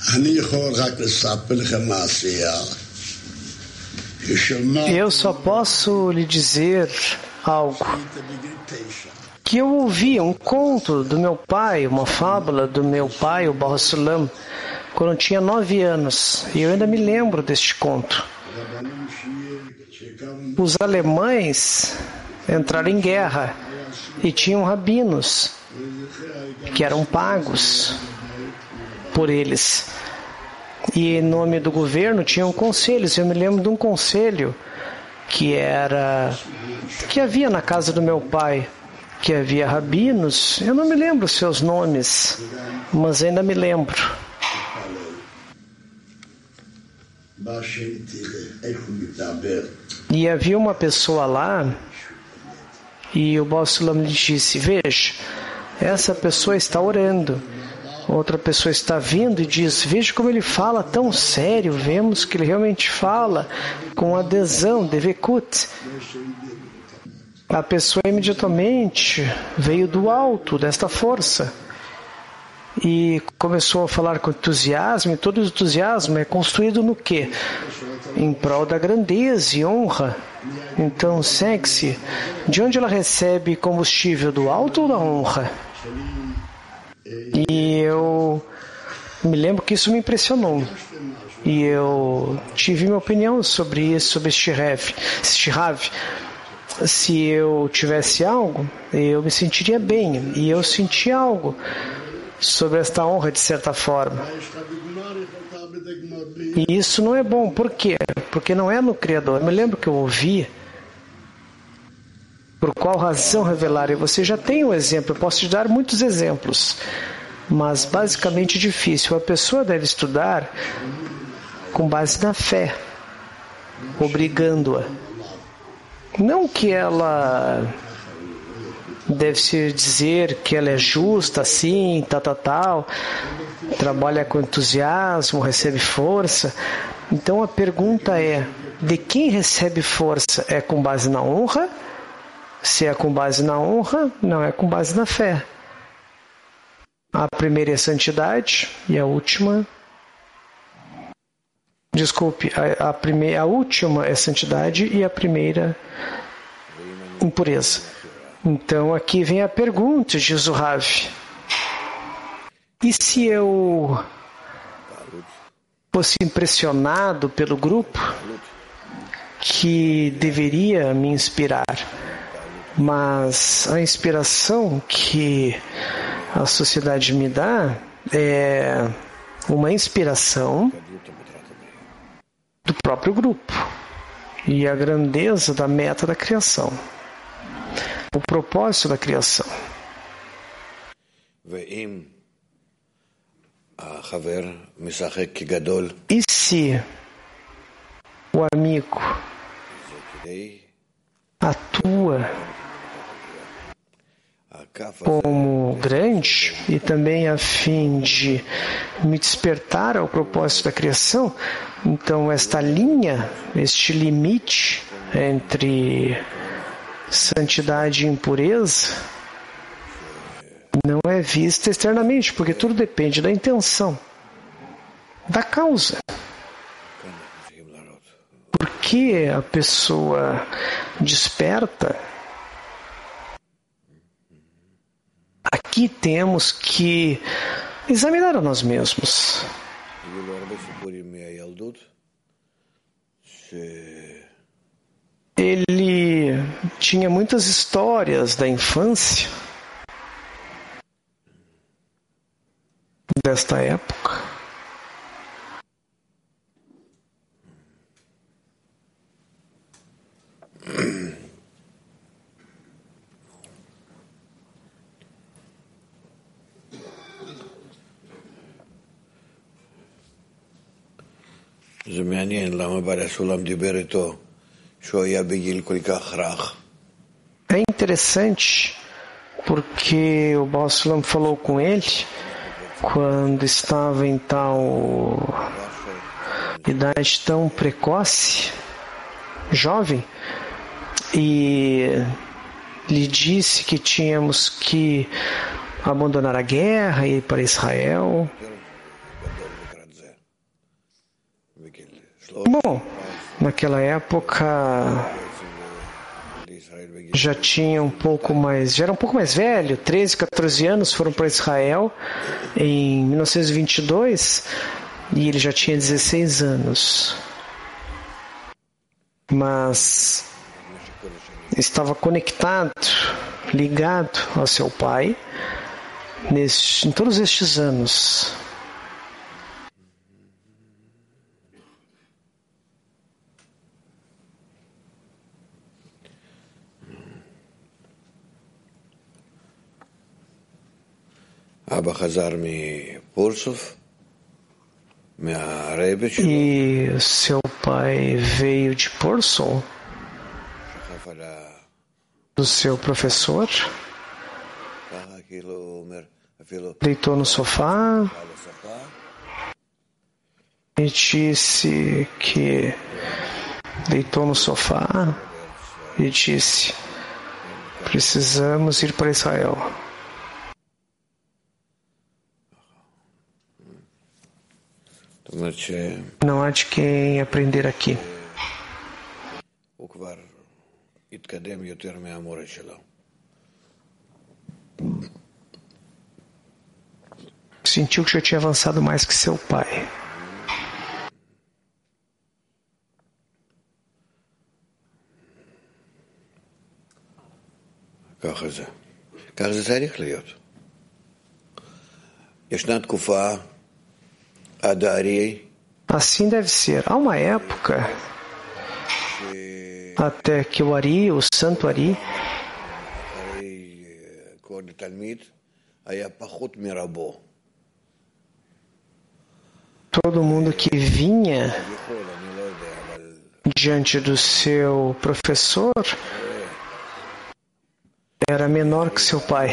Eu só posso lhe dizer algo. Que eu ouvi um conto do meu pai, uma fábula do meu pai, o Baruch Sulam, quando eu tinha 9 anos. E eu ainda me lembro deste conto. Os alemães entraram em guerra e tinham rabinos que eram pagos por eles. E em nome do governo tinham conselhos. Eu me lembro de um conselho que havia na casa do meu pai, que havia rabinos. Eu não me lembro os seus nomes, mas ainda me lembro. E havia uma pessoa lá, e o Baruch Sulam lhe disse: veja, essa pessoa está orando. Outra pessoa está vindo e diz: veja como ele fala tão sério. Vemos que ele realmente fala com adesão, devekut. A pessoa imediatamente veio do alto desta força e começou a falar com entusiasmo. E todo entusiasmo é construído no quê? Em prol da grandeza e honra. Então segue-se. De onde ela recebe combustível? Do alto ou da honra? E eu me lembro que isso me impressionou. E eu tive minha opinião sobre isso, sobre este Rav. Se eu tivesse algo, eu me sentiria bem. E eu senti algo sobre esta honra, de certa forma. E isso não é bom. Por quê? Porque não é no Criador. Eu me lembro que eu ouvi. Por qual razão revelar? E você já tem um exemplo. Eu posso te dar muitos exemplos. Mas basicamente difícil. A pessoa deve estudar com base na fé, obrigando-a. Não que ela deve se dizer que ela é justa, assim, tal, trabalha com entusiasmo, recebe força. Então a pergunta é: de quem recebe força? É com base na honra? Se é com base na honra, não é com base na fé. A primeira é santidade e a última... Desculpe, a última é santidade e a primeira impureza. Então aqui vem a pergunta, diz o Rav. E se eu fosse impressionado pelo grupo que deveria me inspirar, mas a inspiração que a sociedade me dá é uma inspiração do próprio grupo e a grandeza da meta da criação, o propósito da criação. E se o amigo atua como grande e também a fim de me despertar ao propósito da criação, então esta linha, este limite entre santidade e impureza não é vista externamente, porque tudo depende da intenção, da causa. Por que a pessoa desperta? Aqui temos que examinar a nós mesmos. Ele tinha muitas histórias da infância desta época. É interessante porque o Baruch Sulam falou com ele quando estava em tal idade tão precoce, jovem, e lhe disse que tínhamos que abandonar a guerra e ir para Israel. Bom, naquela época já era um pouco mais velho, 13, 14 anos, foram para Israel em 1922 e ele já tinha 16 anos. Mas estava conectado, ligado ao seu pai em todos estes anos. E seu pai veio de Purcell, do seu professor, deitou no sofá e disse que precisamos ir para Israel. Não há de quem aprender aqui. Sentiu que já tinha avançado mais que seu pai. כך זה צריך להיות. ישנה תקופה עד הארי Assim deve ser. Há uma época até que o Ari, o santo Ari, אחרי כל תלמיד היה פחות מרבו. todo mundo que vinha יכול, אני לא יודע, אבל diante do seu professor era menor que seu pai.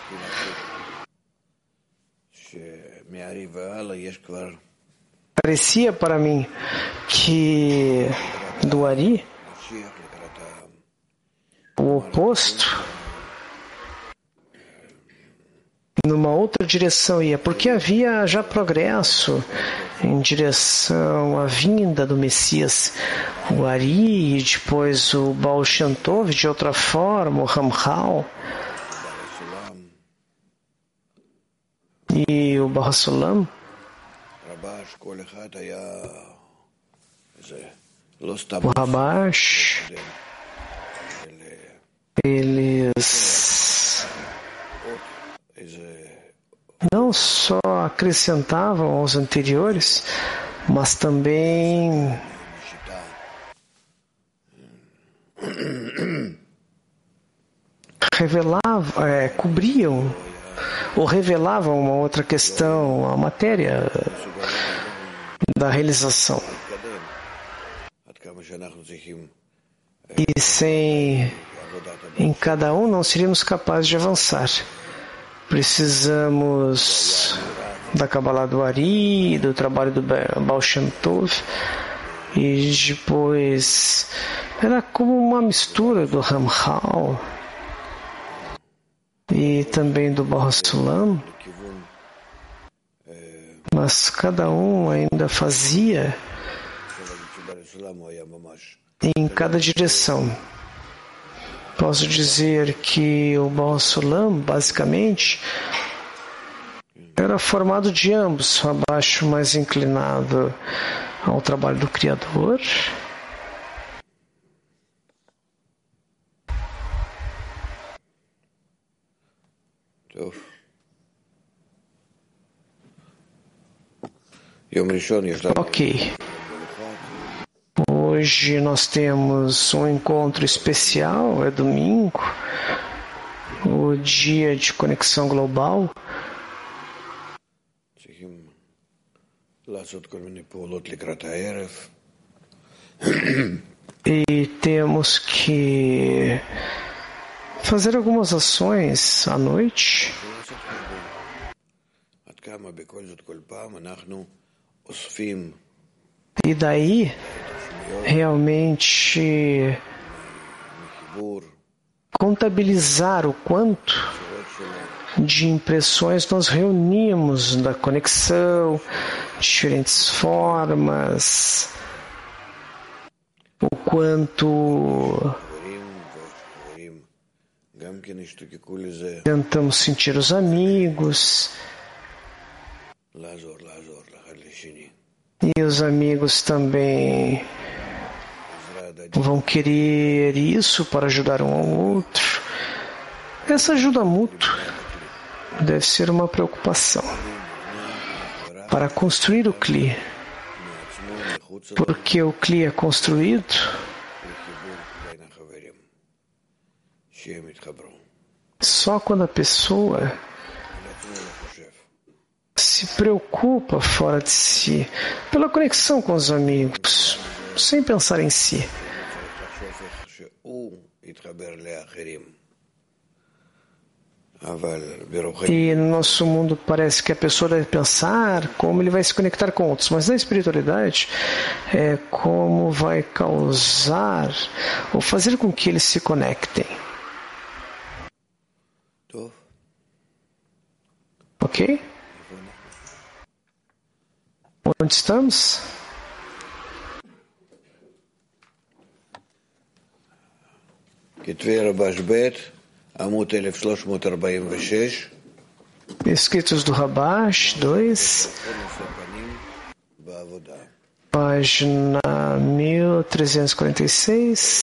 שמהארי והלאה יש כבר Parecia para mim que do Ari, משיח לקראת o oposto, numa outra direção ia, porque havia já progresso em direção à vinda do Messias. O Ari e depois o Baal Shem Tov, de outra forma, o Ramchal e o Baal HaSulam. רבש, כל אחד היה איזה, לא סתם O Rabash, eles איזה não só acrescentavam aos anteriores, mas também שיטה, cobriam ou revelavam uma outra questão, a matéria da realização. להתקדם. עד כמה שאנחנו צריכים E sem em cada um não seríamos capazes de avançar. Precisamos da Kabbalah do Ari, do trabalho do Baal Shem Tov, e depois era como uma mistura do Ramchal e também do Baal HaSulam, לכיוון mas cada um ainda fazia של הסולם הוא היה ממש em cada direção. Posso dizer que o Baal HaSulam, basicamente, era formado de ambos, abaixo mais inclinado ao trabalho do Criador טוב. יום ראשון יש לנו Ok. Hoje nós temos um encontro especial, é domingo, o dia de conexão global, צריכים לעשות כל מיני פעולות לקראת הערב. e temos que fazer algumas ações à noite. לעשות חשבון. עד כמה בכל זאת כל פעם אנחנו אוספים E daí, realmente, חיבור, contabilizar o quanto שורות שלו, de impressões nós reunimos da conexão, diferentes formas, o quanto tentamos sentir os amigos, e os amigos também vão querer isso para ajudar um ao outro. Essa ajuda mútua deve ser uma preocupação para construir o Kli, porque o Kli é construído só quando a pessoa se preocupa fora de si, pela conexão com os amigos, sem pensar em si. E no nosso mundo parece que a pessoa deve pensar como ele vai se conectar com outros, mas na espiritualidade é como vai causar ou fazer com que eles se conectem. Ok? Onde estamos? Escritos do Rabash 2, página 1346.